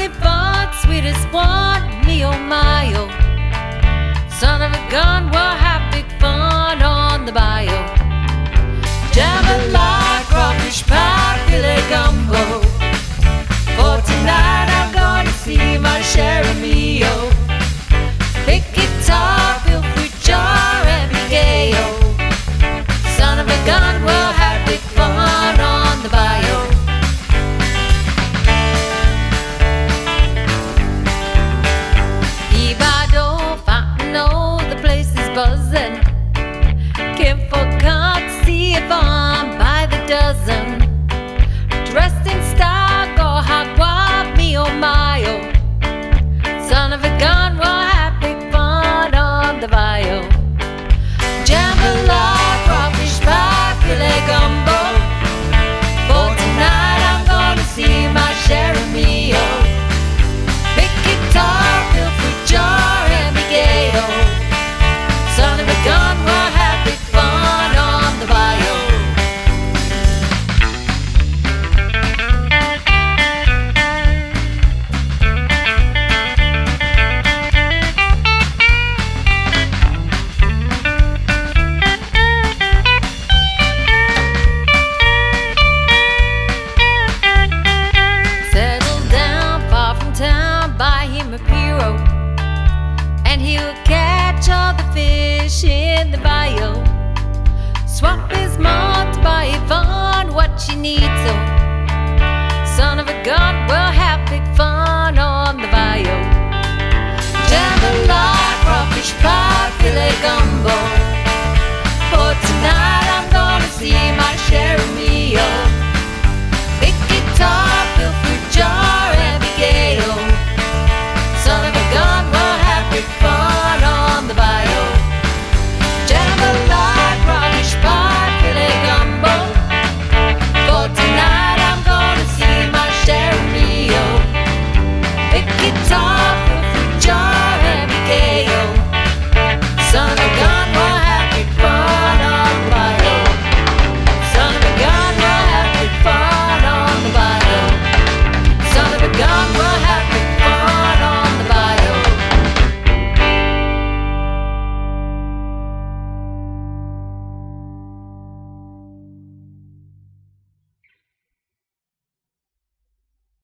fun, sweetest one, me oh my oh. Son of a gun, we'll have big fun on the bayou. Jambalaya, crawfish pie, filet gumbo. For tonight I'm gonna see my share of me oh. Big guitar, feel free jar, and be gay oh. Son of a gun, we'll have big fun on the bayou. Buzzing, kinfolk can't see if I'm by the dozen. Dressed in style, go hot wild, me oh my oh. Son of a gun, we'll have big fun on the bayou. Jambalaya, crawfish pie, filet gumbo. For tonight I'm gonna see my share of me oh. Big guitar, feel free jar, and be gay oh. Son of a gun, we'll have big fun on the bayou. Settle down far from town, buy him a pirogue, and he'll catch all the fish in the bayou. Swap his mom to buy Yvonne what she needs, oh. Son of a gun,